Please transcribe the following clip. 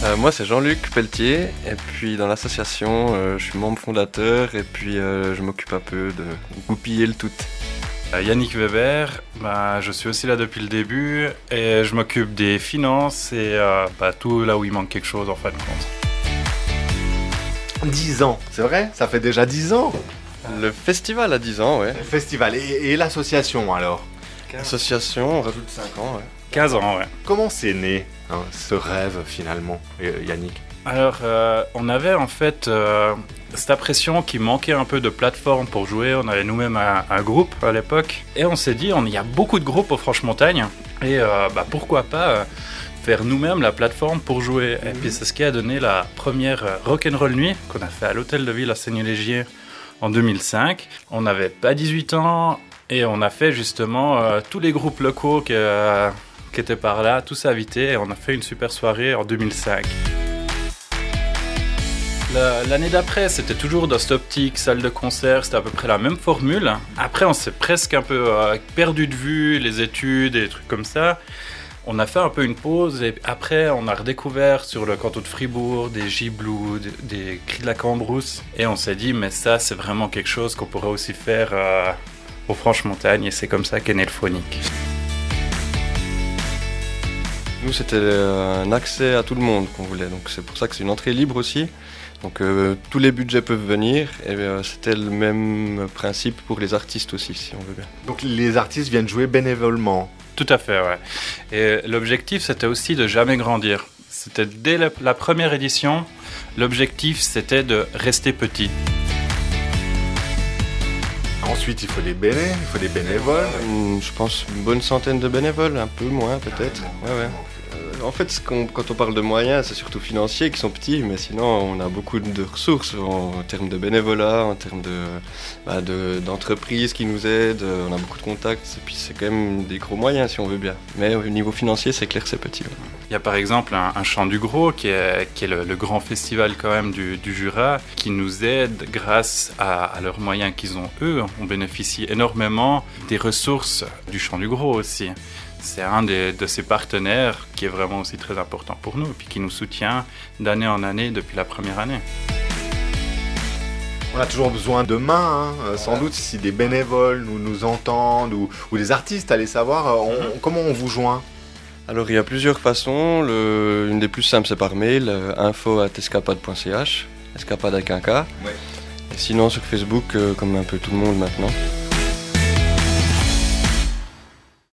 Moi, c'est Jean-Luc Pelletier, et puis dans l'association, je suis membre fondateur, et puis je m'occupe un peu de goupiller le tout. Yannick Weber, je suis aussi là depuis le début, et je m'occupe des finances et tout là où il manque quelque chose en fin de compte. 10 ans, c'est vrai? Ça fait déjà 10 ans? Le festival a 10 ans, ouais. Le festival, et l'association alors? L'association, on rajoute 5 ans, ouais. 15 ans, ouais. Comment c'est né, ce rêve finalement, Yannick? Alors, on avait en fait cette impression qu'il manquait un peu de plateforme pour jouer. On avait nous-mêmes un groupe à l'époque. Et on s'est dit, il y a beaucoup de groupes au Franche-Montagne. Et pourquoi pas faire nous-mêmes la plateforme pour jouer. Et puis c'est ce qui a donné la première Rock'n'Roll Nuit qu'on a fait à l'Hôtel de Ville à Seigneur-Légier en 2005. On n'avait pas 18 ans et on a fait justement tous les groupes locaux qui étaient par là, tous invités. Et on a fait une super soirée en 2005. L'année d'après, c'était toujours dans cette optique, salle de concert, c'était à peu près la même formule. Après, on s'est presque un peu perdu de vue, les études et des trucs comme ça. On a fait un peu une pause et après, on a redécouvert sur le canton de Fribourg des Gibloux, des Cris de la Cambrousse. Et on s'est dit, mais ça, c'est vraiment quelque chose qu'on pourrait aussi faire au Franche-Montagne. Et c'est comme ça qu'est né le Phonique. Nous, c'était un accès à tout le monde qu'on voulait, donc c'est pour ça que c'est une entrée libre aussi. Donc tous les budgets peuvent venir et c'était le même principe pour les artistes aussi, si on veut bien. Donc les artistes viennent jouer bénévolement? Tout à fait, ouais. Et l'objectif, c'était aussi de jamais grandir. C'était dès la première édition, l'objectif, c'était de rester petit. Ensuite, il faut des bénévoles. Je pense une bonne centaine de bénévoles, un peu moins peut-être. Ouais. En fait, quand on parle de moyens, c'est surtout financiers qui sont petits, mais sinon on a beaucoup de ressources en termes de bénévolat, en termes d'entreprises qui nous aident, on a beaucoup de contacts, et puis c'est quand même des gros moyens si on veut bien. Mais au niveau financier, c'est clair que c'est petit. Ouais. Il y a par exemple un Chant du Gros qui est le grand festival quand même du Jura, qui nous aide grâce à leurs moyens qu'ils ont eux. On bénéficie énormément des ressources du Chant du Gros aussi. C'est un de ces partenaires qui est vraiment aussi très important pour nous et puis qui nous soutient d'année en année depuis la première année. On a toujours besoin de mains, sans doute si des bénévoles nous entendent ou des artistes, allez savoir, comment on vous joint? Alors il y a plusieurs façons, une des plus simples c'est par mail, info@escapade.ch, escapade avec un K. Ouais. Et sinon sur Facebook, comme un peu tout le monde maintenant.